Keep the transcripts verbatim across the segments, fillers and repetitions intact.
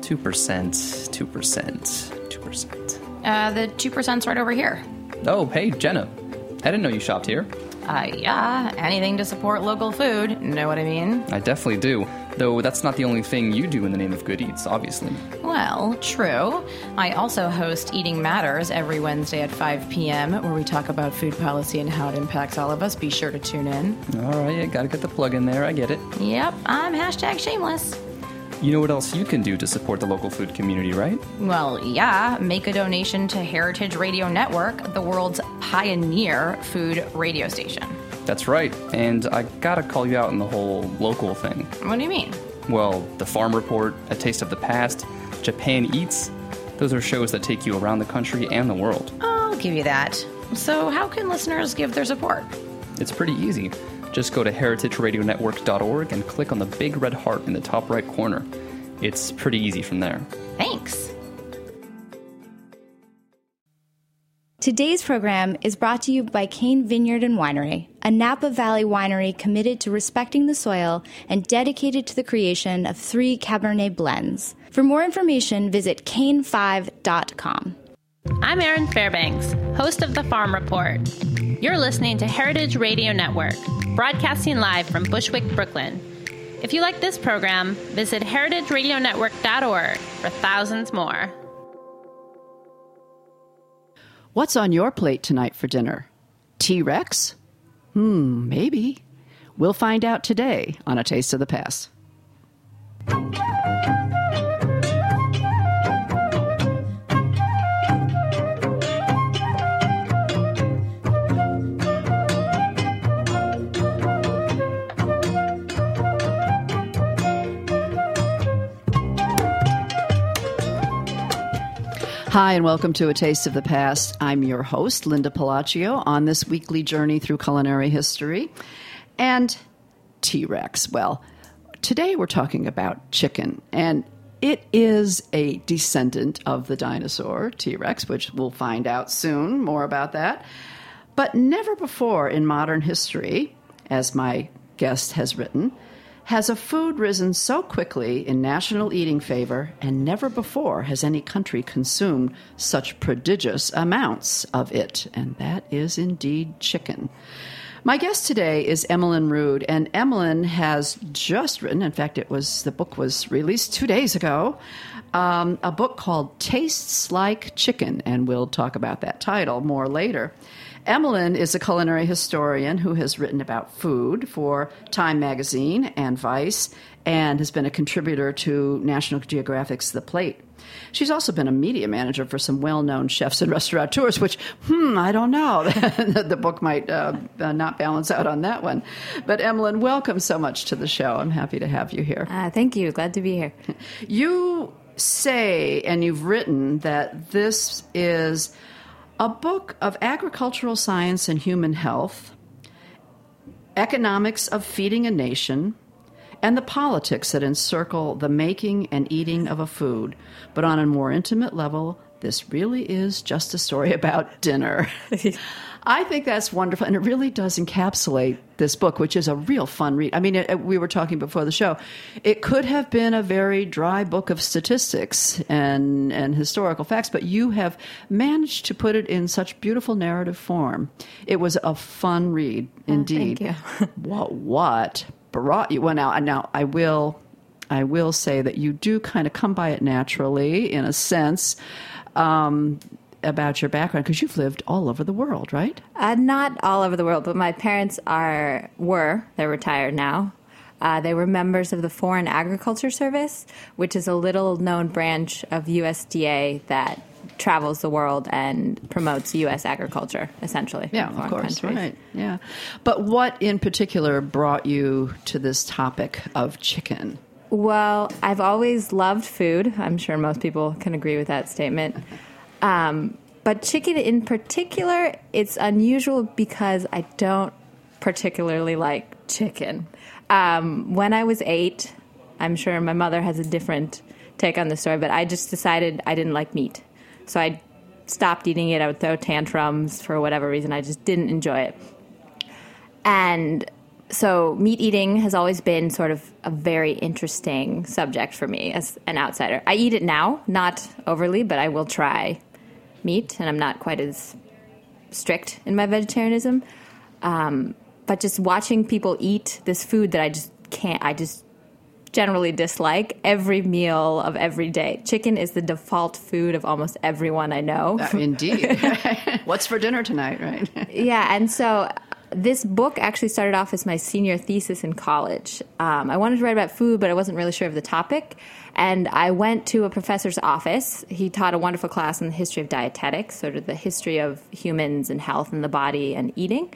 two percent, two percent, two percent. Uh, the two percent's right over here. Oh, hey, Jenna. I didn't know you shopped here. Uh, yeah, anything to support local food. Know what I mean? I definitely do. Though that's not the only thing you do in the name of Good Eats, obviously. Well, true. I also host Eating Matters every Wednesday at five p.m., where we talk about food policy and how it impacts all of us. Be sure to tune in. All right, I gotta get the plug in there. I get it. Yep, I'm hashtag shameless. You know what else you can do to support the local food community, right? Well, yeah. Make a donation to Heritage Radio Network, the world's pioneer food radio station. That's right. And I gotta call you out on the whole local thing. What do you mean? Well, the Farm Report, A Taste of the Past, Japan Eats, those are shows that take you around the country and the world. I'll give you that. So how can listeners give their support? It's pretty easy. Just go to heritage radio network dot org and click on the big red heart in the top right corner. It's pretty easy from there. Thanks. Today's program is brought to you by Cane Vineyard and Winery, a Napa Valley winery committed to respecting the soil and dedicated to the creation of three Cabernet blends. For more information, visit cane five dot com. I'm Erin Fairbanks, host of The Farm Report. You're listening to Heritage Radio Network, broadcasting live from Bushwick, Brooklyn. If you like this program, visit heritage radio network dot org for thousands more. What's on your plate tonight for dinner? T-Rex? Hmm, maybe. We'll find out today on A Taste of the Past. Hi, and welcome to A Taste of the Past. I'm your host, Linda Palacio, on this weekly journey through culinary history. And T-Rex, well, today we're talking about chicken, and it is a descendant of the dinosaur T-Rex, which we'll find out soon more about that. But never before in modern history, as my guest has written, has a food risen so quickly in national eating favor, and never before has any country consumed such prodigious amounts of it, and that is indeed chicken. My guest today is Emmelyn Rood, and Emmelyn has just written, in fact, it was the book was released two days ago, um, a book called Tastes Like Chicken, and we'll talk about that title more later. Emmelyn is a culinary historian who has written about food for Time Magazine and Vice, and has been a contributor to National Geographic's The Plate. She's also been a media manager for some well-known chefs and restaurateurs, which, hmm, I don't know. The book might uh, not balance out on that one. But Emmelyn, welcome so much to the show. I'm happy to have you here. Uh, thank you. Glad to be here. You say, and you've written, that this is a book of agricultural science and human health, economics of feeding a nation, and the politics that encircle the making and eating of a food. But on a more intimate level, this really is just a story about dinner. I think that's wonderful, and it really does encapsulate this book, which is a real fun read. I mean, it, we were talking before the show. It could have been a very dry book of statistics and, and historical facts, but you have managed to put it in such beautiful narrative form. It was a fun read, indeed. Oh, thank you. what, what brought you? Well, now, now I will, I will say that you do kind of come by it naturally, in a sense. Um, about your background, because you've lived all over the world, right? Uh, not all over the world, but my parents are were, they're retired now. Uh, they were members of the Foreign Agriculture Service, which is a little-known branch of U S D A that travels the world and promotes U S agriculture, essentially. Yeah, of course, countries. Right. Yeah. But what in particular brought you to this topic of chicken? Well, I've always loved food. I'm sure most people can agree with that statement. Um, but chicken in particular, it's unusual because I don't particularly like chicken. Um, when I was eight, I'm sure my mother has a different take on the story, but I just decided I didn't like meat. So I stopped eating it. I would throw tantrums for whatever reason. I just didn't enjoy it. And so meat eating has always been sort of a very interesting subject for me as an outsider. I eat it now, not overly, but I will try meat, and I'm not quite as strict in my vegetarianism. Um, but just watching people eat this food that I just can't, I just generally dislike every meal of every day. Chicken is the default food of almost everyone I know. Uh, indeed. What's for dinner tonight, right? Yeah, and so this book actually started off as my senior thesis in college. Um, I wanted to write about food, but I wasn't really sure of the topic. And I went to a professor's office. He taught a wonderful class on the history of dietetics, sort of the history of humans and health and the body and eating.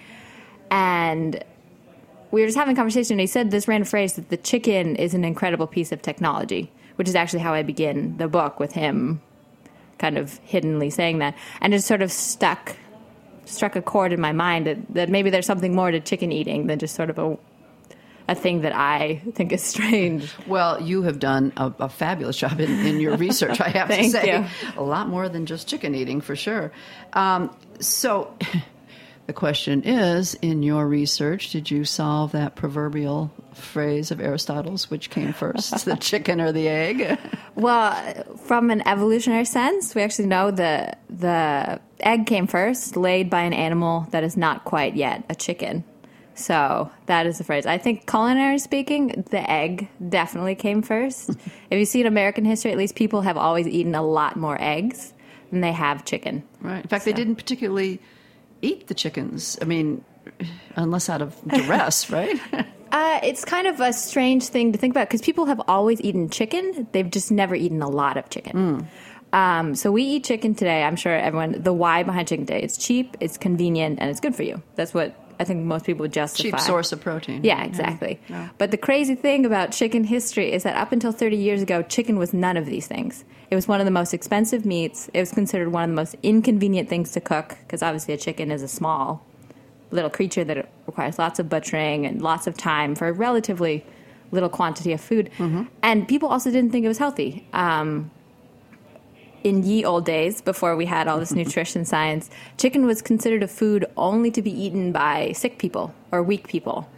And we were just having a conversation, and he said this random phrase that the chicken is an incredible piece of technology, which is actually how I begin the book, with him kind of hiddenly saying that. And it sort of stuck struck a chord in my mind that, that maybe there's something more to chicken eating than just sort of a a thing that I think is strange. Well, you have done a, a fabulous job in, in your research, I have to Thank say. you. A lot more than just chicken eating, for sure. Um, so the question is, in your research, did you solve that proverbial phrase of Aristotle's, which came first, the chicken or the egg? Well, from an evolutionary sense, we actually know the the egg came first, laid by an animal that is not quite yet a chicken. So that is the phrase. I think culinary speaking, the egg definitely came first. If you see in American history, at least people have always eaten a lot more eggs than they have chicken. Right. In fact, So. they didn't particularly eat the chickens. I mean, unless out of duress, right? Uh, it's kind of a strange thing to think about because people have always eaten chicken. They've just never eaten a lot of chicken. Mm. Um, so we eat chicken today. I'm sure everyone, the why behind chicken today, it's cheap, it's convenient, and it's good for you. That's what I think most people would justify. Cheap source of protein. Yeah, exactly. Yeah. Yeah. But the crazy thing about chicken history is that up until thirty years ago, chicken was none of these things. It was one of the most expensive meats. It was considered one of the most inconvenient things to cook because obviously a chicken is a small little creature that requires lots of butchering and lots of time for a relatively little quantity of food. Mm-hmm. And people also didn't think it was healthy. Um, in ye old days, before we had all this nutrition science, chicken was considered a food only to be eaten by sick people or weak people.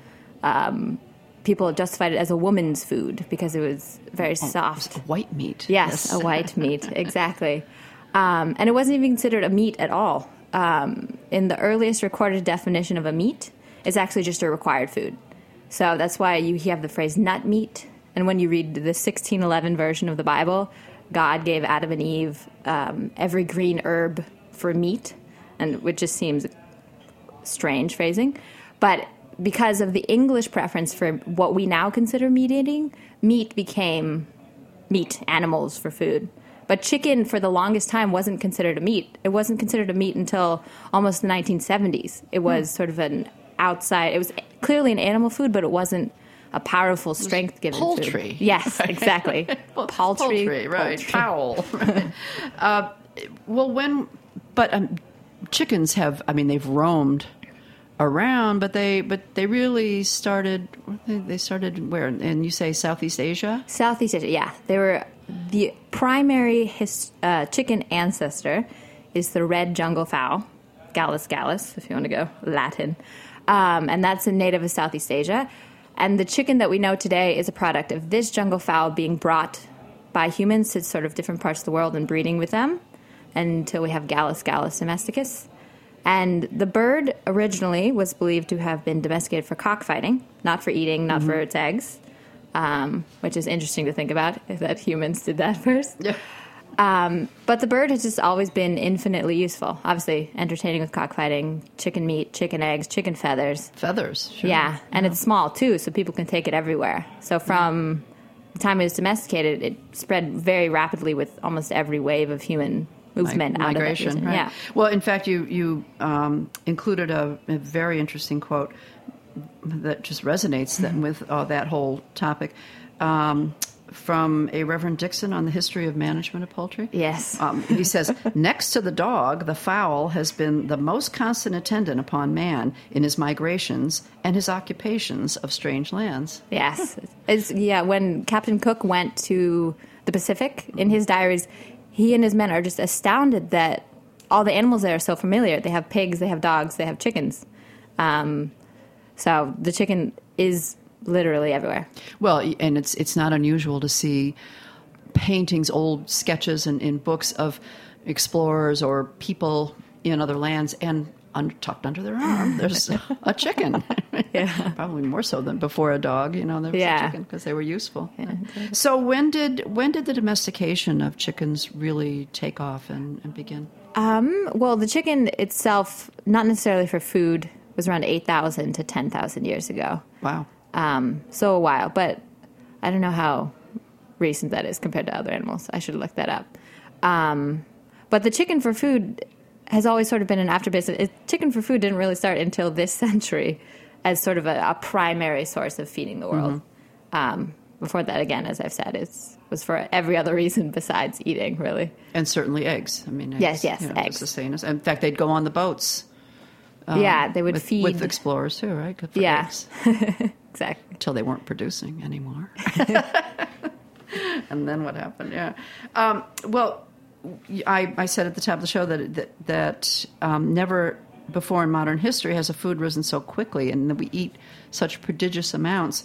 Um, people justified it as a woman's food because it was very Oh, soft. it's a white meat. Yes, Yes. a white meat, exactly. Um, and it wasn't even considered a meat at all. Um, in the earliest recorded definition of a meat, it's actually just a required food. So that's why you have the phrase nut meat. And when you read the sixteen eleven version of the Bible, God gave Adam and Eve um, every green herb for meat, and which just seems strange phrasing. But because of the English preference for what we now consider meat eating, meat became meat, animals for food. But chicken, for the longest time, wasn't considered a meat. It wasn't considered a meat until almost the nineteen seventies. It was hmm. sort of an outside, it was clearly an animal food, but it wasn't a powerful, strength-giving poultry. food. Yes, exactly. Poultry. Poultry, right. Poultry. Fowl. Right. uh, well, when, but um, chickens have, I mean, they've roamed around, but they but they really started, they started where? And you say Southeast Asia? Southeast Asia, yeah. They were, the primary his, uh, chicken ancestor is the red jungle fowl, Gallus gallus, if you want to go Latin. Um, and that's a native of Southeast Asia. And the chicken that we know today is a product of this jungle fowl being brought by humans to sort of different parts of the world and breeding with them until we have Gallus gallus domesticus. And the bird originally was believed to have been domesticated for cockfighting, not for eating, not mm-hmm. for its eggs, um, which is interesting to think about, that humans did that first. Yeah. Um, but the bird has just always been infinitely useful. Obviously, entertaining with cockfighting, chicken meat, chicken eggs, chicken feathers. Feathers, sure. Yeah, and yeah. It's small, too, so people can take it everywhere. So from the time it was domesticated, it spread very rapidly with almost every wave of human movement. Mig- migration, out of that right. Yeah. Well, in fact, you, you um, included a, a very interesting quote that just resonates that, with uh, that whole topic. Um, from a Reverend Dixon on the history of management of poultry. Yes. Um, he says, next to the dog, the fowl has been the most constant attendant upon man in his migrations and his occupations of strange lands. Yes. It's, yeah, when Captain Cook went to the Pacific, in his diaries, he and his men are just astounded that all the animals there are so familiar. They have pigs, they have dogs, they have chickens. Um, so the chicken is literally everywhere. Well, and it's it's not unusual to see paintings, old sketches in, in books of explorers or people in other lands, and under, tucked under their arm, there's a chicken. Yeah. Probably more so than before a dog. You know, there was Yeah. a chicken because they were useful. Yeah. So when did when did the domestication of chickens really take off and, and begin? Um, well, the chicken itself, not necessarily for food, was around eight thousand to ten thousand years ago. Wow. Um, so a while, but I don't know how recent that is compared to other animals. I should look that up. Um, but the chicken for food has always sort of been an afterbusiness. It, chicken for food didn't really start until this century as sort of a, a primary source of feeding the world. Mm-hmm. Um, before that, again, as I've said, it was for every other reason besides eating, really. And certainly eggs. I mean, eggs, yes, yes, you know, eggs. To sustain us. In fact, they'd go on the boats. Um, yeah, they would with, feed. With explorers, too, right? Good for yeah, eggs. exactly. Until they weren't producing anymore. And then what happened? Yeah. Um, well, I, I said at the top of the show that that, that um, never before in modern history has a food risen so quickly, and that we eat such prodigious amounts.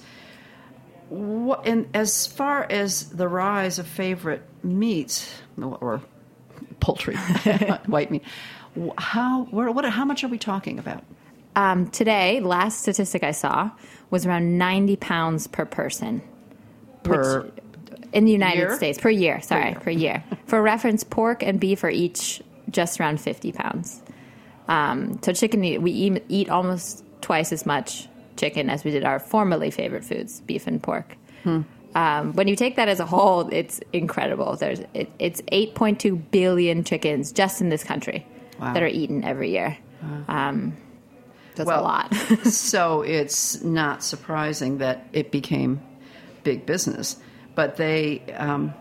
What, and as far as the rise of favorite meats or poultry, white meat, how where, what how much are we talking about? Um, today, last statistic I saw was around ninety pounds per person. Per which, in the United year? States. Per year, sorry, per year. Per year. For reference, pork and beef are each just around fifty pounds. Um, so chicken, we eat, eat almost twice as much chicken as we did our formerly favorite foods, beef and pork. Hmm. Um, when you take that as a whole, it's incredible. There's it, It's eight point two billion chickens just in this country wow. that are eaten every year. Wow. Um, that's well, a lot. So it's not surprising that it became big business. But they, um,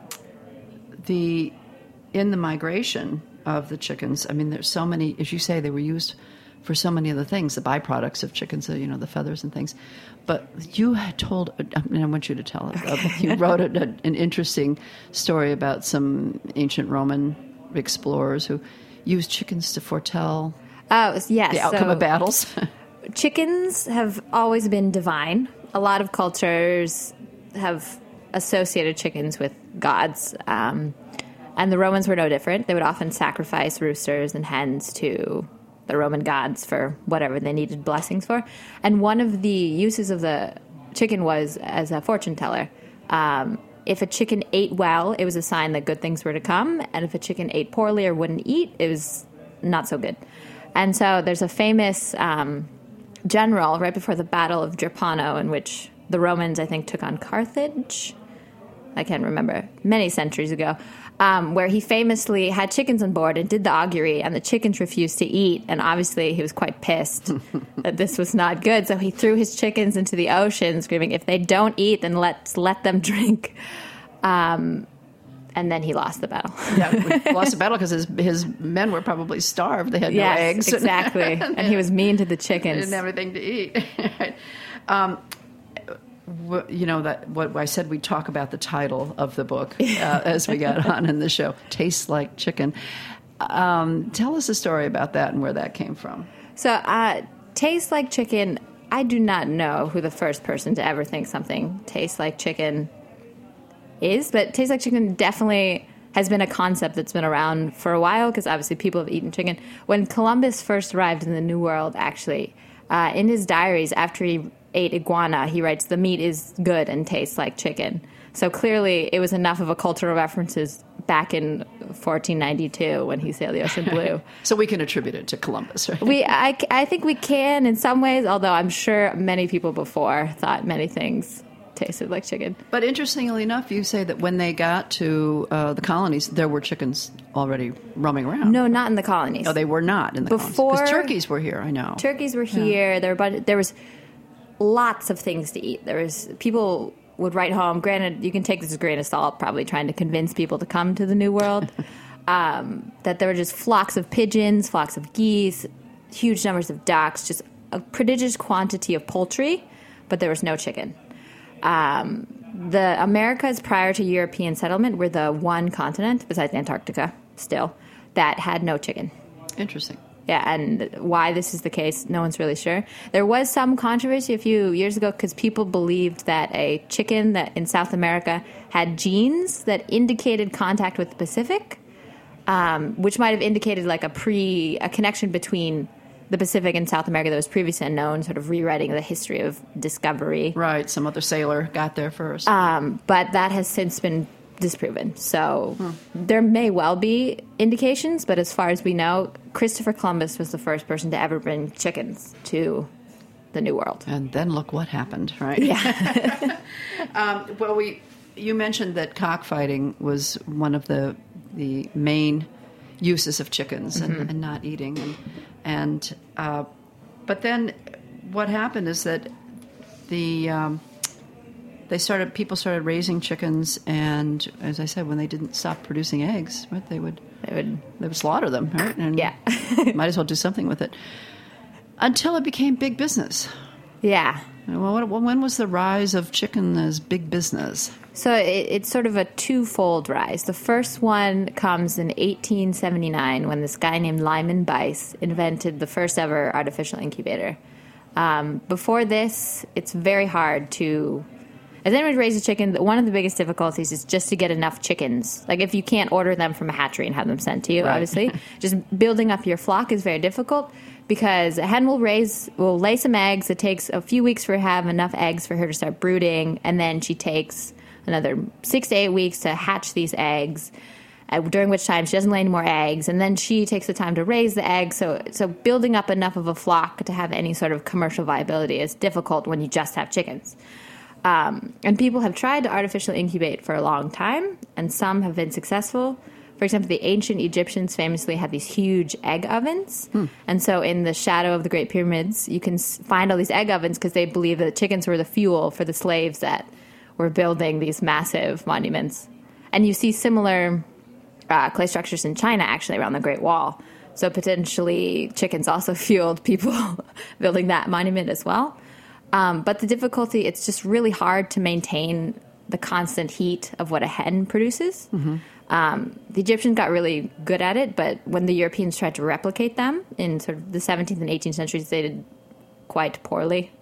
the in the migration of the chickens, I mean, there's so many, as you say, they were used for so many other things, the byproducts of chickens, you know, the feathers and things. But you had told, I mean, I want you to tell it. Uh, you wrote a, a, an interesting story about some ancient Roman explorers who used chickens to foretell Oh, yes. the outcome so of battles. Chickens have always been divine. A lot of cultures have associated chickens with gods. Um, and the Romans were no different. They would often sacrifice roosters and hens to the Roman gods for whatever they needed blessings for. And one of the uses of the chicken was as a fortune teller. Um, if a chicken ate well, it was a sign that good things were to come. And if a chicken ate poorly or wouldn't eat, it was not so good. And so there's a famous um, general right before the Battle of Drepano in which the Romans, I think, took on Carthage. I can't remember, many centuries ago, um, where he famously had chickens on board and did the augury, and the chickens refused to eat. And obviously he was quite pissed that this was not good. So he threw his chickens into the ocean, screaming, if they don't eat, then let's let them drink. Um, and then he lost the battle. Yeah, he lost the battle because his, his men were probably starved. They had yes, no eggs. Exactly. And he was mean to the chickens. They didn't have anything to eat. um, You know, that what I said, we'd talk about the title of the book uh, as we got on in the show, Tastes Like Chicken. Um, tell us a story about that and where that came from. So, uh, Tastes Like Chicken, I do not know who the first person to ever think something tastes like chicken is, but Tastes Like Chicken definitely has been a concept that's been around for a while because obviously people have eaten chicken. When Columbus first arrived in the New World, actually, uh, in his diaries, after he ate iguana, he writes, the meat is good and tastes like chicken. So clearly it was enough of a cultural references back in fourteen ninety-two when he sailed the ocean blue. So we can attribute it to Columbus, right? We, I, I think we can in some ways, although I'm sure many people before thought many things tasted like chicken. But interestingly enough, you say that when they got to uh, the colonies, there were chickens already roaming around. No, not in the colonies. No, they were not in the Before, colonies. Because turkeys were here, I know. Turkeys were here. Yeah. There, were, there was lots of things to eat. There was people would write home. Granted, you can take this as a grain of salt, probably trying to convince people to come to the New World. um, that there were just flocks of pigeons, flocks of geese, huge numbers of ducks, just a prodigious quantity of poultry, but there was no chicken. Um, the Americas prior to European settlement were the one continent, besides Antarctica still, that had no chicken. Interesting. Yeah, and why this is the case, no one's really sure. There was some controversy a few years ago because people believed that a chicken that in South America had genes that indicated contact with the Pacific, um, which might have indicated like a pre a connection between the Pacific and South America that was previously unknown, sort of rewriting the history of discovery. Right, some other sailor got there first. Um, but that has since been disproven. So hmm. there may well be indications, but as far as we know, Christopher Columbus was the first person to ever bring chickens to the New World. And then look what happened, right? Yeah. um, well, we you mentioned that cockfighting was one of the the main uses of chickens and, mm-hmm. and not eating, and and uh, but then what happened is that the um, They started. People started raising chickens, and as I said, when they didn't stop producing eggs, right, they would they would they would slaughter them, right? And yeah, might as well do something with it. Until it became big business. Yeah. Well, what, when was the rise of chicken as big business? So it, it's sort of a twofold rise. The first one comes in eighteen seventy-nine when this guy named Lyman Bice invented the first ever artificial incubator. Um, before this, it's very hard to. As anyone raises a chicken, one of the biggest difficulties is just to get enough chickens. Like if you can't order them from a hatchery and have them sent to you, right. Obviously, just building up your flock is very difficult because a hen will raise, will lay some eggs. It takes a few weeks for her to have enough eggs for her to start brooding, and then she takes another six to eight weeks to hatch these eggs. Uh, during which time she doesn't lay any more eggs, and then she takes the time to raise the eggs. So, so building up enough of a flock to have any sort of commercial viability is difficult when you just have chickens. Um, and people have tried to artificially incubate for a long time, and some have been successful. For example, the ancient Egyptians famously had these huge egg ovens. Hmm. And so in the shadow of the Great Pyramids, you can find all these egg ovens because they believe that chickens were the fuel for the slaves that were building these massive monuments. And you see similar uh, clay structures in China, actually, around the Great Wall. So potentially chickens also fueled people building that monument as well. Um, but the difficulty, it's just really hard to maintain the constant heat of what a hen produces. Mm-hmm. Um, the Egyptians got really good at it, but when the Europeans tried to replicate them in sort of the seventeenth and eighteenth centuries, they did quite poorly.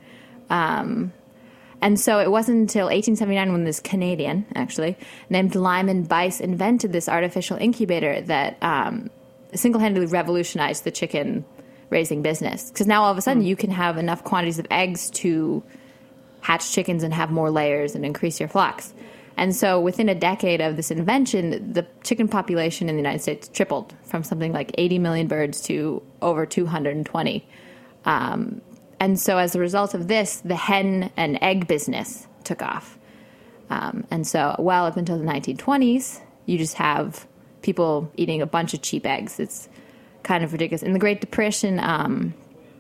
Um, and so it wasn't until eighteen seventy-nine when this Canadian, actually, named Lyman Bice invented this artificial incubator that um, single-handedly revolutionized the chicken raising business, because now all of a sudden mm. you can have enough quantities of eggs to hatch chickens and have more layers and increase your flocks. And so within a decade of this invention, the chicken population in the United States tripled from something like eighty million birds to over two hundred twenty. Um, and so as a result of this, the hen and egg business took off. Um, and so well up until the nineteen twenties, you just have people eating a bunch of cheap eggs. It's kind of ridiculous. In the Great Depression, um,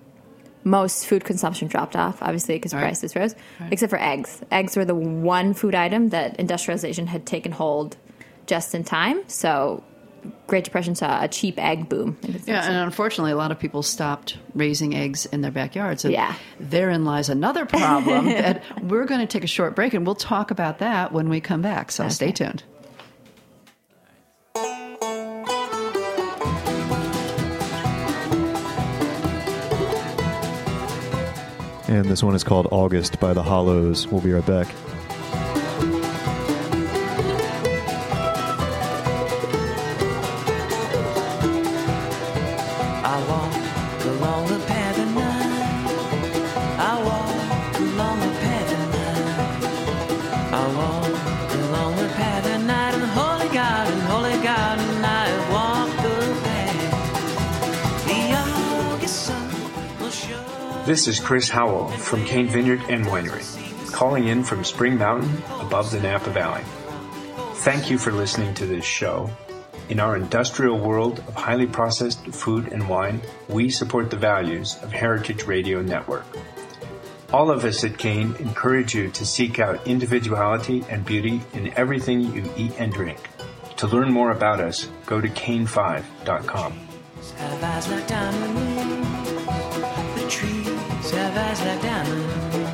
most food consumption dropped off, obviously, because right. prices rose, right. except for eggs. Eggs were the one food item that industrialization had taken hold just in time. So Great Depression saw a cheap egg boom. Yeah, and unfortunately, a lot of people stopped raising eggs in their backyards. And yeah. therein lies another problem. That we're going to take a short break, and we'll talk about that when we come back. So okay. Stay tuned. And this one is called August by The Hollows. We'll be right back. I walk along the path at night. I walk along the path at night. I walk along the path at night. And holy God, and holy God, and I walk the path. The August sun will show. This is Chris Howell from Cain Vineyard and Winery, calling in from Spring Mountain above the Napa Valley. Thank you for listening to this show. In our industrial world of highly processed food and wine, we support the values of Heritage Radio Network. All of us at Cain encourage you to seek out individuality and beauty in everything you eat and drink. To learn more about us, go to cain five dot com. Have eyes like diamonds. The trees have eyes like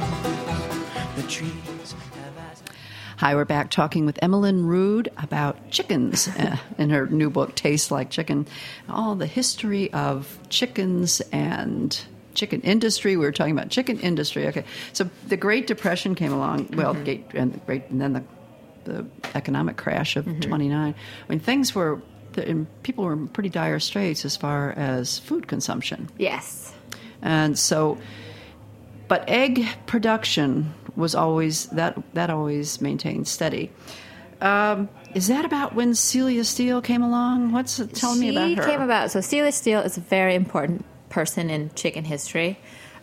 diamonds. The trees have eyes like... Hi, we're back talking with Emmeline Rood about chickens uh, in her new book, Taste Like Chicken. All the history of chickens and chicken industry. We were talking about chicken industry. Okay, so the Great Depression came along. Well, mm-hmm. and the great, and then the the economic crash of mm-hmm. twenty-nine. I mean, things were, and people were in pretty dire straits as far as food consumption. Yes, and so, but egg production was always that that always maintained steady. Um, is that about when Celia Steele came along? What's telling me about her? She came about. So Celia Steele is a very important person in chicken history.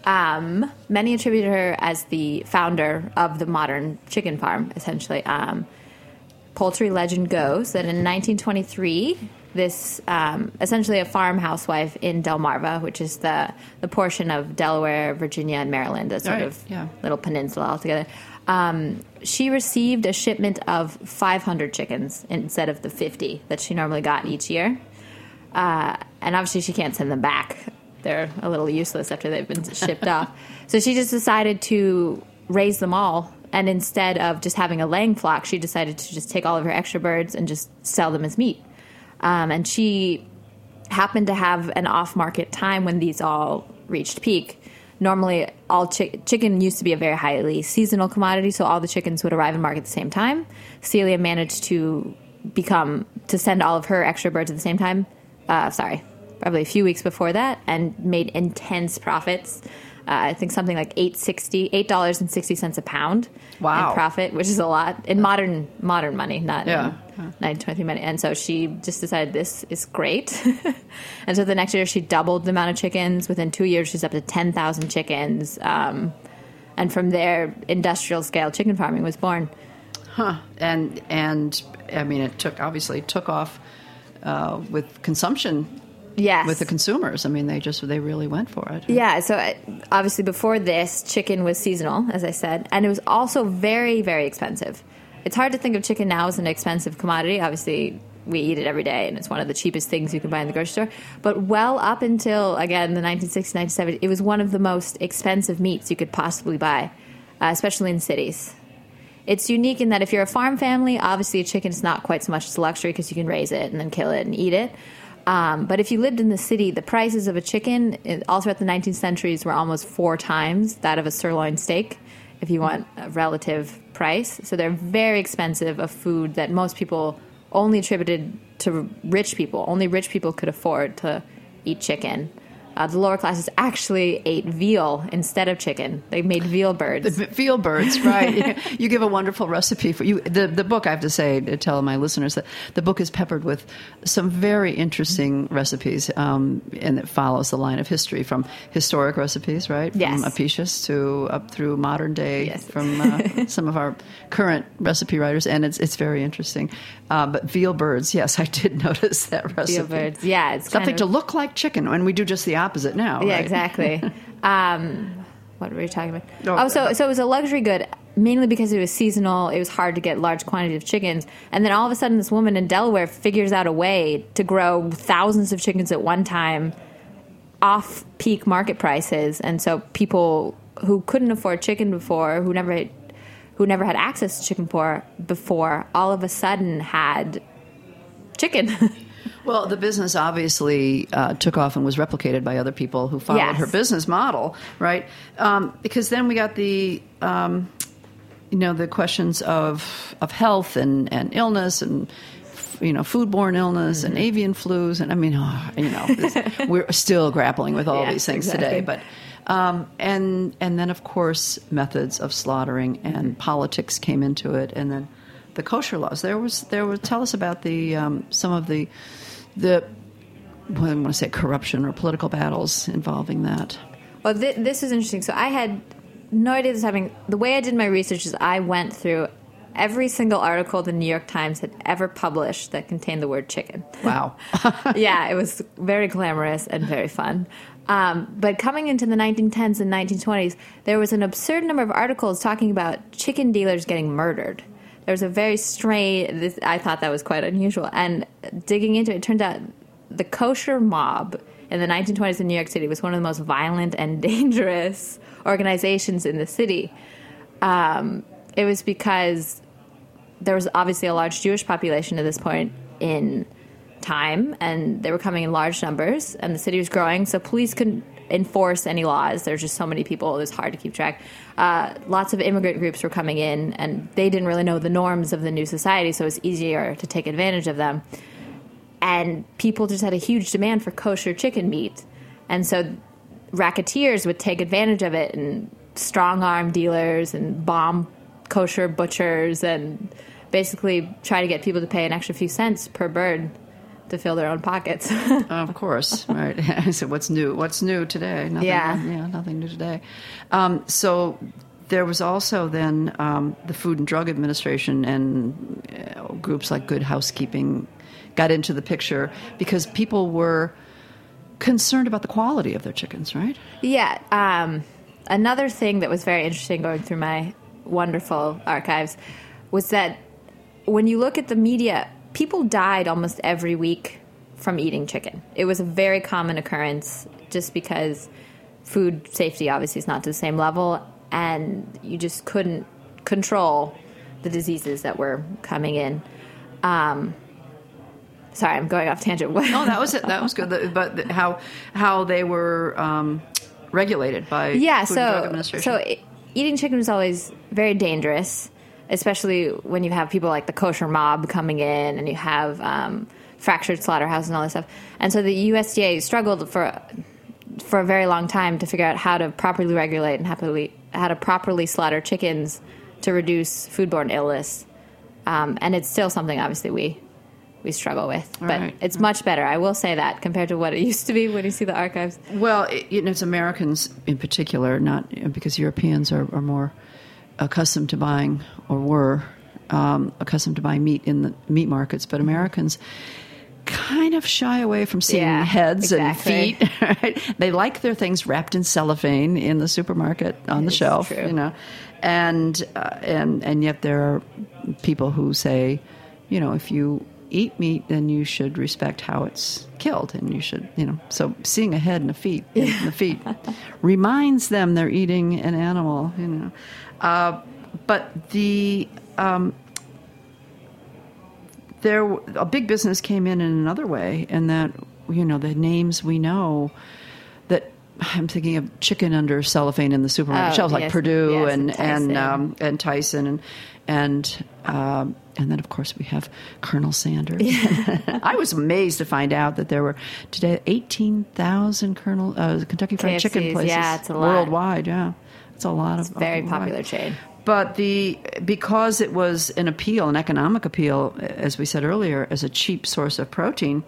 Um, many attribute her as the founder of the modern chicken farm, essentially. Um, poultry legend goes that in nineteen twenty-three, this um, essentially a farm housewife in Delmarva, which is the, the portion of Delaware, Virginia, and Maryland, a sort right. of yeah. little peninsula altogether. Um, she received a shipment of five hundred chickens instead of the fifty that she normally got each year. Uh, and obviously she can't send them back. They're a little useless after they've been shipped off. So she just decided to raise them all. And instead of just having a laying flock, she decided to just take all of her extra birds and just sell them as meat. Um, and she happened to have an off-market time when these all reached peak. Normally, all chi- chicken used to be a very highly seasonal commodity, so all the chickens would arrive in market at the same time. Celia managed to become to send all of her extra birds at the same time. Uh, sorry, probably a few weeks before that, and made intense profits. Uh, I think something like eight sixty, eight dollars and sixty cents a pound wow. in profit, which is a lot in modern modern money, not yeah. in nineteen twenty money. And so she just decided this is great. And so the next year she doubled the amount of chickens. Within two years, she's up to ten thousand chickens. Um, and from there, industrial scale chicken farming was born. Huh. And and I mean, it took obviously took off uh, with consumption. Yes. With the consumers. I mean, they just, they really went for it. Yeah, so uh, obviously before this, chicken was seasonal, as I said, and it was also very, very expensive. It's hard to think of chicken now as an expensive commodity. Obviously, we eat it every day, and it's one of the cheapest things you can buy in the grocery store. But well up until, again, the nineteen sixties, nineteen seventies, it was one of the most expensive meats you could possibly buy, uh, especially in cities. It's unique in that if you're a farm family, obviously a chicken is not quite so much as a luxury because you can raise it and then kill it and eat it. Um, but if you lived in the city, the prices of a chicken all throughout the nineteenth centuries were almost four times that of a sirloin steak, if you want a relative price. So they're very expensive, a food that most people only attributed to rich people. Only rich people could afford to eat chicken. Uh, the lower classes actually ate veal instead of chicken. They made veal birds. The veal birds, right. You give a wonderful recipe for you. The, the book, I have to say, to tell my listeners that the book is peppered with some very interesting recipes, um, and it follows the line of history from historic recipes, right? Yes. From Apicius to up through modern day, yes. from uh, some of our current recipe writers, and it's it's very interesting. Uh, but veal birds, yes, I did notice that recipe. Veal birds, yeah. It's something kind of to look like chicken, and we do just the opposite now. Yeah, right? exactly. um, what were we talking about? Oh, oh, so so it was a luxury good, mainly because it was seasonal. It was hard to get large quantities of chickens, and then all of a sudden, this woman in Delaware figures out a way to grow thousands of chickens at one time, off peak market prices, and so people who couldn't afford chicken before, who never who never had access to chicken before, before all of a sudden had chicken. Well, the business obviously uh, took off and was replicated by other people who followed yes. her business model, right? Um, because then we got the, um, you know, the questions of of health and, and illness and, you know, foodborne illness mm-hmm. and avian flus. And I mean, oh, you know, this, we're still grappling with all yes, these things exactly. today. But um, and and then, of course, methods of slaughtering and mm-hmm. politics came into it. And then the kosher laws. There was, there was, tell us about the um, some of the, the, well, I want to say corruption or political battles involving that. Well, th- this is interesting. So I had no idea this was happening. The way I did my research is I went through every single article the New York Times had ever published that contained the word chicken. Wow. Yeah, it was very glamorous and very fun. Um, but coming into the nineteen tens and nineteen twenties, there was an absurd number of articles talking about chicken dealers getting murdered. There was a very strange, this, I thought that was quite unusual. And digging into it, it turned out the kosher mob in the nineteen twenties in New York City was one of the most violent and dangerous organizations in the city. Um, it was because there was obviously a large Jewish population at this point in time, and they were coming in large numbers, and the city was growing, so police couldn't enforce any laws. There's just so many people, it was hard to keep track. Uh, lots of immigrant groups were coming in, and they didn't really know the norms of the new society, so it was easier to take advantage of them. And people just had a huge demand for kosher chicken meat. And so racketeers would take advantage of it and strong-arm dealers and bomb kosher butchers and basically try to get people to pay an extra few cents per bird to fill their own pockets. Of course, right. So what's new? What's new today? Nothing, Yeah. yeah, nothing new today. Um, so there was also then um, the Food and Drug Administration and you know, groups like Good Housekeeping got into the picture because people were concerned about the quality of their chickens, right? Yeah. Um, another thing that was very interesting going through my wonderful archives was that when you look at the media, people died almost every week from eating chicken. It was a very common occurrence just because food safety obviously is not to the same level, and you just couldn't control the diseases that were coming in. Um, sorry, I'm going off tangent. No, that was it. That was good. The- But the- how how they were um, regulated by yeah, Food so, and Drug Administration. So e- eating chicken is always very dangerous, especially when you have people like the kosher mob coming in and you have um, fractured slaughterhouses and all this stuff. And so the U S D A struggled for for a very long time to figure out how to properly regulate and happily, how to properly slaughter chickens to reduce foodborne illness. Um, and it's still something, obviously, we we struggle with. But Right. it's much better, I will say that, compared to what it used to be when you see the archives. Well, it, you know, it's Americans in particular, not because Europeans are, are more accustomed to buying, or were um, accustomed to buying meat in the meat markets, but Americans kind of shy away from seeing Yeah, heads exactly. and feet. Right? They like their things wrapped in cellophane in the supermarket on the It's shelf, true. you know, and uh, and and yet there are people who say, you know, if you eat meat, then you should respect how it's killed, and you should, you know. So seeing a head and a feet, and the feet, reminds them they're eating an animal, you know. Uh, but the um, there a big business came in in another way, and that, you know, the names we know that. I'm thinking of chicken under cellophane in the supermarket Oh, shelves, like yes, Purdue yes, and and and Tyson. um, and Tyson and and um, and then of course we have Colonel Sanders. I was amazed to find out that there were today eighteen thousand Colonel uh, Kentucky Fried K F Cs, Chicken places yeah, it's a lot. worldwide. Yeah, it's a lot of Very worldwide. popular chain. But the because it was an appeal, an economic appeal, as we said earlier, as a cheap source of protein,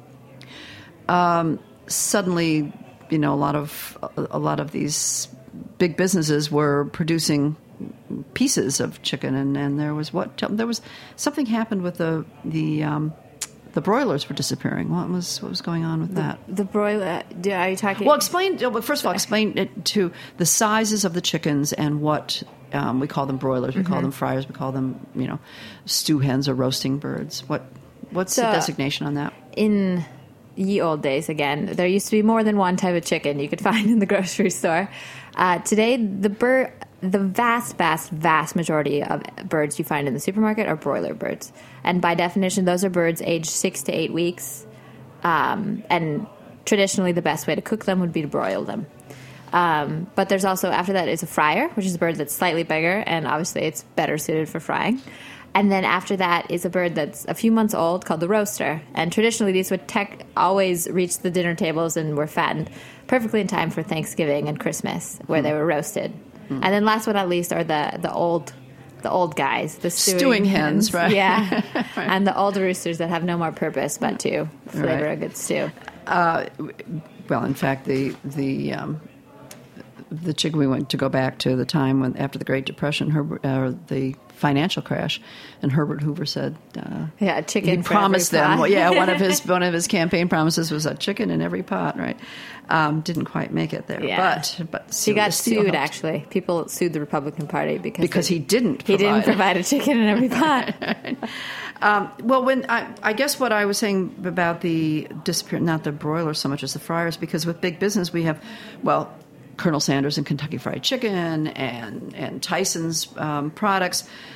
um, suddenly, you know, a lot of a lot of these big businesses were producing pieces of chicken, and, and there was what there was something happened with the the um, the broilers were disappearing. What was what was going on with that? The broiler, do- are you talking? Well, explain. Well, first of all, explain it to the sizes of the chickens and what um, we call them broilers. We Mm-hmm. call them fryers. We call them, you know, stew hens or roasting birds. What what's So- the designation on that? in ye old days, again, there used to be more than one type of chicken you could find in the grocery store. Uh, today, the bird, the vast, vast, vast majority of birds you find in the supermarket are broiler birds, and by definition, those are birds aged six to eight weeks. Um, and traditionally, the best way to cook them would be to broil them. Um, but there's also, after that, is a fryer, which is a bird that's slightly bigger, and obviously it's better suited for frying. And then after that is a bird that's a few months old called the roaster. And traditionally, these would tech always reach the dinner tables and were fattened perfectly in time for Thanksgiving and Christmas, where they were roasted. And then last but not least are the, the old the old guys, the stewing, Stewing hens, right. Yeah. Right. And the old roosters that have no more purpose but to flavor Right. a good stew. Uh, well, in fact, the the um, the chicken we went to go back to the time when after the Great Depression, Herbert, uh, the financial crash, and Herbert Hoover said, uh, Yeah, a chicken he for promised every them. pot. Well, yeah, one of his one of his campaign promises was a chicken in every pot. Right? Um, didn't quite make it there, Yeah. but but He still- got still sued, helped. actually. People sued the Republican Party because because they- he didn't. he didn't provide it. provide a chicken in every pot. Um, well, when I, I guess what I was saying about the disappearance, not the broilers so much as the fryers, because with big business we have, well, Colonel Sanders and Kentucky Fried Chicken and and Tyson's um, products.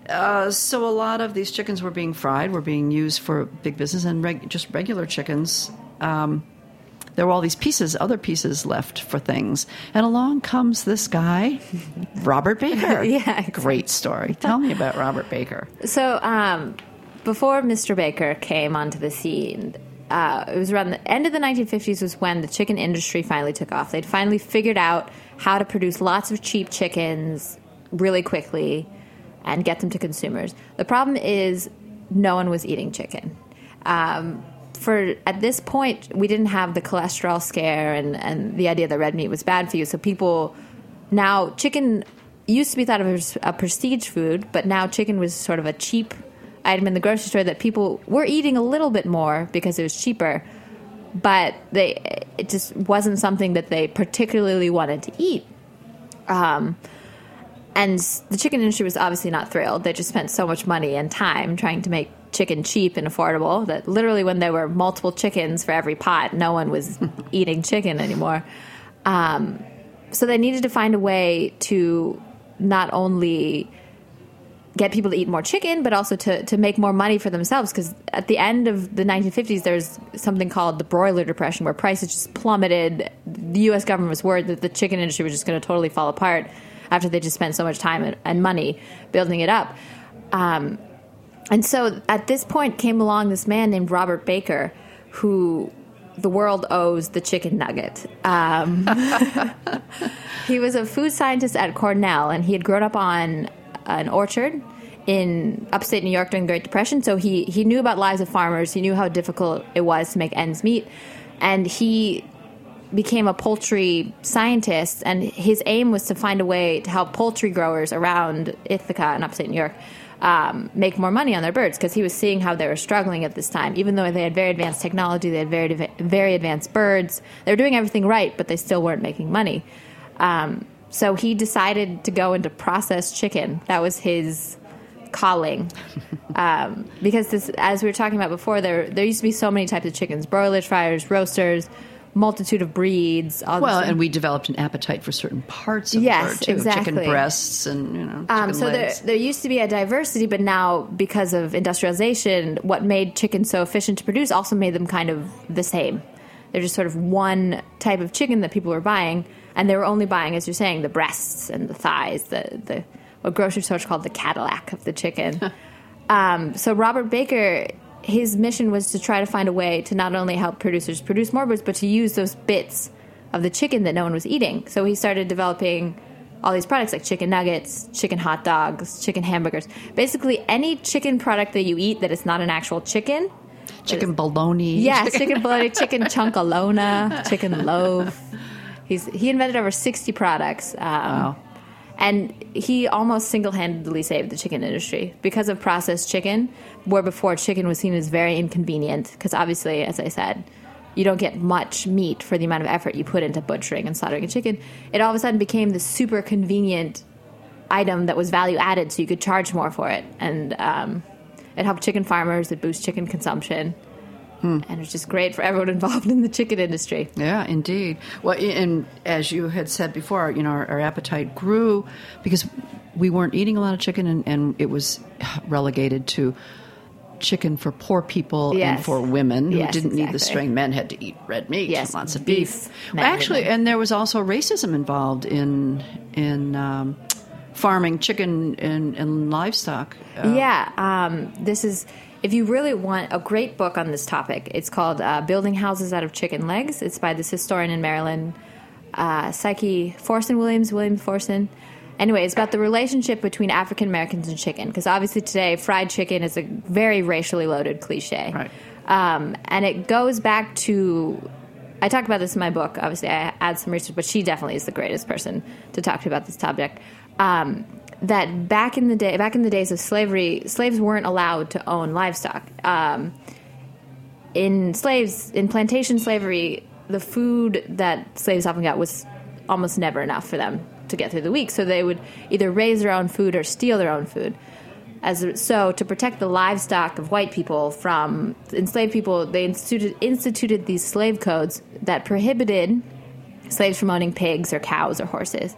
uh, so a lot of these chickens were being fried, were being used for big business, and reg- just regular chickens. Um, there were all these pieces, other pieces left for things. And along comes this guy, Robert Baker. Yeah. Great story. Tell me about Robert Baker. So um, before Mister Baker came onto the scene, uh, it was around the end of the nineteen fifties was when the chicken industry finally took off. They'd finally figured out how to produce lots of cheap chickens really quickly and get them to consumers. The problem is no one was eating chicken. Um, for at this point, we didn't have the cholesterol scare and, and the idea that red meat was bad for you. So people now, chicken used to be thought of as a prestige food, but now chicken was sort of a cheap item in the grocery store that people were eating a little bit more because it was cheaper. But they, it just wasn't something that they particularly wanted to eat. Um, and the chicken industry was obviously not thrilled. They just spent so much money and time trying to make chicken cheap and affordable that literally when there were multiple chickens for every pot, no one was eating chicken anymore. Um, so they needed to find a way to not only get people to eat more chicken, but also to, to make more money for themselves. Because at the end of the nineteen fifties, there's something called the broiler depression, where prices just plummeted. The U S government was worried that the chicken industry was just going to totally fall apart after they just spent so much time and, and money building it up. Um, and so at this point came along this man named Robert Baker, who the world owes the chicken nugget. Um, he was a food scientist at Cornell, and he had grown up on an orchard in upstate New York during the Great Depression. So he, he knew about lives of farmers. He knew how difficult it was to make ends meet. And he became a poultry scientist, and his aim was to find a way to help poultry growers around Ithaca and upstate New York um, make more money on their birds, because he was seeing how they were struggling at this time. Even though they had very advanced technology, they had very, very advanced birds. They were doing everything right, but they still weren't making money. Um, So he decided to go into processed chicken. That was his calling. Um, because this, as we were talking about before, there there used to be so many types of chickens: broilers, fryers, roasters, multitude of breeds. All Well, this. and we developed an appetite for certain parts of Yes, the bird, too. exactly. Chicken breasts and, you know, chicken Um, so there, legs. there used to be a diversity, but now, because of industrialization, what made chicken so efficient to produce also made them kind of the same. They're just sort of one type of chicken that people were buying, and they were only buying, as you're saying, the breasts and the thighs, the, the what grocery stores called the Cadillac of the chicken. um, so Robert Baker, his mission was to try to find a way to not only help producers produce more birds, but to use those bits of the chicken that no one was eating. So he started developing all these products like chicken nuggets, chicken hot dogs, chicken hamburgers. Basically, any chicken product that you eat that is not an actual chicken. Chicken bologna. Yes, chicken bologna, chicken chunkalona, chicken loaf. He's he invented over sixty products. Um, Wow. And he almost single-handedly saved the chicken industry because of processed chicken, where before chicken was seen as very inconvenient. Because obviously, as I said, you don't get much meat for the amount of effort you put into butchering and slaughtering a chicken. It all of a sudden became this super convenient item that was value-added, so you could charge more for it. And um, it helped chicken farmers. It boosted chicken consumption. Hmm. And it's just great for everyone involved in the chicken industry. Yeah, indeed. Well, and as you had said before, you know, our, our appetite grew because we weren't eating a lot of chicken, and, and it was relegated to chicken for poor people Yes. and for women who Yes, didn't need the exactly. strength. Men had to eat red meat, Yes, lots of beef. beef. Men Actually, didn't. and there was also racism involved in in um, farming chicken and, and livestock. Uh, Yeah, um, this is, if you really want a great book on this topic, it's called uh, Building Houses Out of Chicken Legs. It's by this historian in Maryland, uh, Psyche Forson Williams, William Forson. Anyway, it's about the relationship between African Americans and chicken, because obviously today fried chicken is a very racially loaded cliche. Right. Um, and it goes back to, I talk about this in my book. Obviously, I add some research, but she definitely is the greatest person to talk to about this topic. Um, that back in the day, back in the days of slavery, slaves weren't allowed to own livestock. Um, in slaves, in plantation slavery, the food that slaves often got was almost never enough for them to get through the week. So they would either raise their own food or steal their own food. As a, so to protect the livestock of white people from enslaved people, they instituted, instituted these slave codes that prohibited slaves from owning pigs or cows or horses.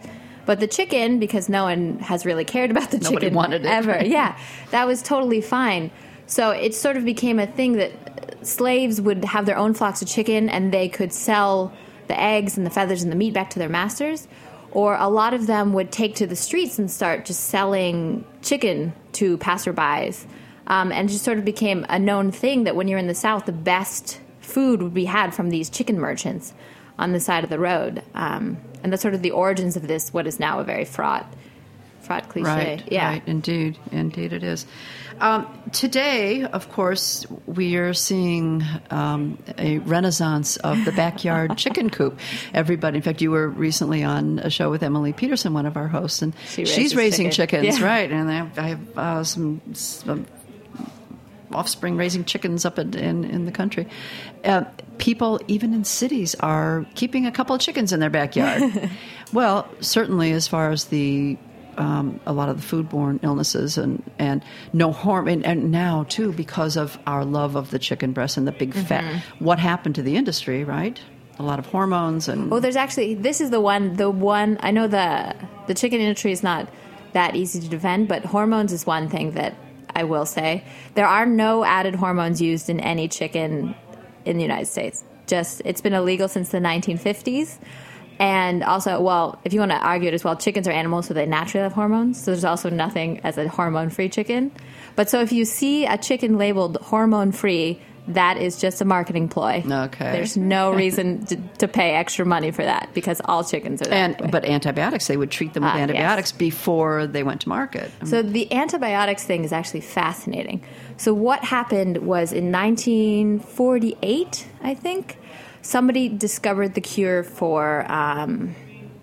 But the chicken, because no one has really cared about the Nobody chicken wanted it. ever, yeah, that was totally fine. So it sort of became a thing that slaves would have their own flocks of chicken, and they could sell the eggs and the feathers and the meat back to their masters. Or a lot of them would take to the streets and start just selling chicken to passerbys. Um, and it just sort of became a known thing that when you're in the South, the best food would be had from these chicken merchants on the side of the road. Um, and that's sort of the origins of this, what is now a very fraught, fraught cliche. Right, yeah. right, indeed, indeed it is. Um, today, of course, we are seeing um, a renaissance of the backyard chicken coop. Everybody, in fact, you were recently on a show with Emily Peterson, one of our hosts, and She she's raises raising chicken. chickens, Yeah. right? And I have, I have uh, some, some offspring raising chickens up in, in, in the country. Uh, people, even in cities, are keeping a couple of chickens in their backyard. Well, certainly as far as the Um, a lot of the foodborne illnesses and, and no harm. And, and now, too, because of our love of the chicken breast and the big fat, what happened to the industry, right? A lot of hormones and... Oh, there's actually, this is the one, the one, I know the the chicken industry is not that easy to defend, but hormones is one thing that I will say. There are no added hormones used in any chicken in the United States. Just, it's been illegal since the nineteen fifties. And also, well, if you want to argue it as well, chickens are animals, so they naturally have hormones. So there's also nothing as a hormone-free chicken. But so if you see a chicken labeled hormone-free, that is just a marketing ploy. Okay. There's no reason to, to pay extra money for that because all chickens are that And way. but antibiotics, they would treat them with Ah, yes. antibiotics before they went to market. So the antibiotics thing is actually fascinating. So what happened was in nineteen forty-eight, I think, somebody discovered the cure for um,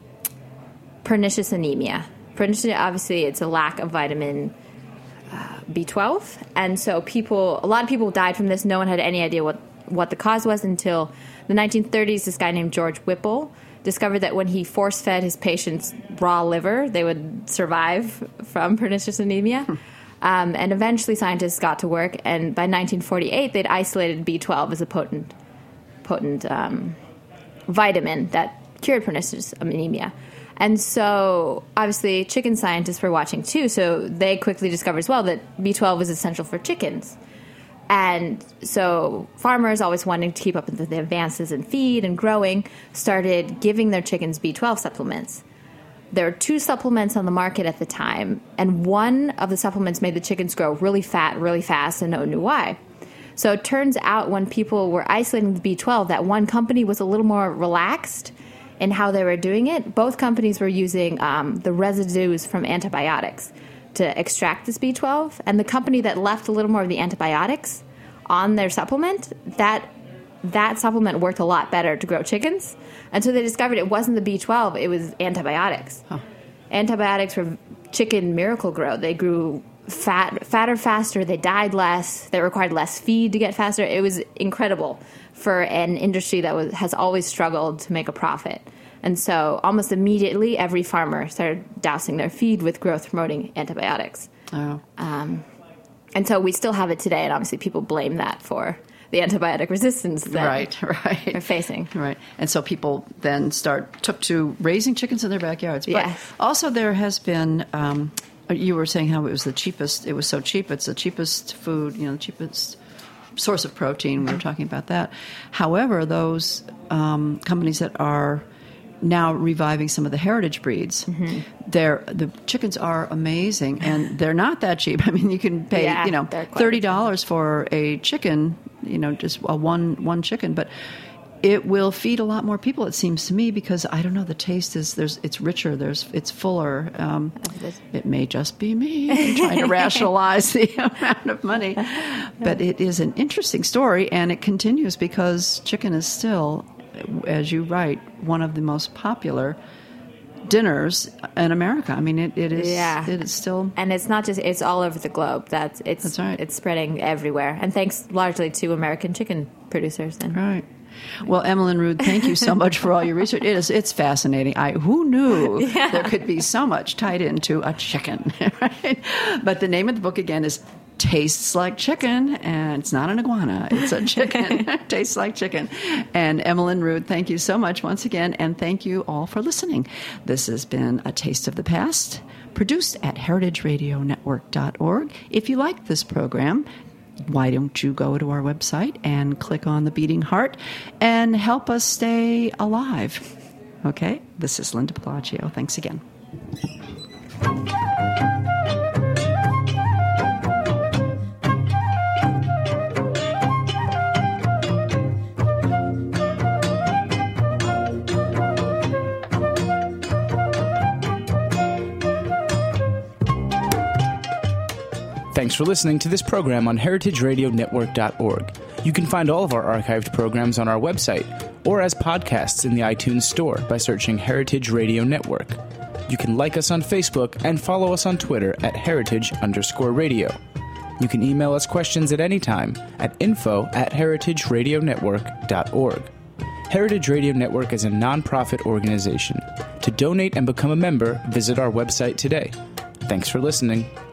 pernicious anemia. Pernicious, obviously, it's a lack of vitamin uh, B twelve. And so people, a lot of people died from this. No one had any idea what, what the cause was until the nineteen thirties. This guy named George Whipple discovered that when he force-fed his patients raw liver, they would survive from pernicious anemia. Um, and eventually scientists got to work, and by nineteen forty-eight, they'd isolated B twelve as a potent potent um, vitamin that cured pernicious anemia. And so, obviously, chicken scientists were watching too, so they quickly discovered as well that B twelve was essential for chickens. And so farmers, always wanting to keep up with the advances in feed and growing, started giving their chickens B twelve supplements. There were two supplements on the market at the time, and one of the supplements made the chickens grow really fat, really fast, and no one knew why. So it turns out when people were isolating the B twelve, that one company was a little more relaxed in how they were doing it. Both companies were using um, the residues from antibiotics to extract this B twelve. And the company that left a little more of the antibiotics on their supplement, that that supplement worked a lot better to grow chickens. And so they discovered it wasn't the B twelve, it was antibiotics. Huh. Antibiotics were chicken miracle grow. They grew fat, fatter faster, they died less, they required less feed to get faster. It was incredible for an industry that was, has always struggled to make a profit. And so almost immediately, every farmer started dousing their feed with growth-promoting antibiotics. Oh. Um, and so we still have it today, and obviously people blame that for the antibiotic resistance that right, right. they're facing. Right. And so people then start took to raising chickens in their backyards. But Yes. also there has been... Um, you were saying how it was the cheapest. It was so cheap. It's the cheapest food, you know, the cheapest source of protein. We were talking about that. However, those um, companies that are now reviving some of the heritage breeds, mm-hmm. they're, the chickens are amazing, and they're not that cheap. I mean, you can pay, Yeah, you know, they're quite thirty dollars for a chicken, you know, just a one one chicken, but it will feed a lot more people, it seems to me, because I don't know, the taste is there's it's richer, there's it's fuller. Um, it may just be me trying to rationalize the amount of money, but it is an interesting story, and it continues because chicken is still, as you write, one of the most popular dinners in America. I mean, it, it is. Yeah. It is still, and it's not just it's all over the globe. That's it's That's right. It's spreading everywhere, and thanks largely to American chicken producers. And right. Well, Emmeline Rood, thank you so much for all your research. It is, it's fascinating. I who knew yeah. there could be so much tied into a chicken, right? But the name of the book again is tastes like chicken, and it's not an iguana, it's a chicken. Tastes like chicken. And Emmeline Rood, thank you so much once again, and thank you all for listening. This has been A Taste of the Past, produced at heritage radio network dot org. If you like this program, why don't you go to our website and click on the beating heart and help us stay alive? Okay, this is Linda Pelaccio. Thanks again. Thanks for listening to this program on heritage radio network dot org. You can find all of our archived programs on our website or as podcasts in the iTunes Store by searching Heritage Radio Network. You can like us on Facebook and follow us on Twitter at heritage underscore radio. You can email us questions at any time at info at heritage radio network dot org. Heritage Radio Network is a nonprofit organization. To donate and become a member, visit our website today. Thanks for listening.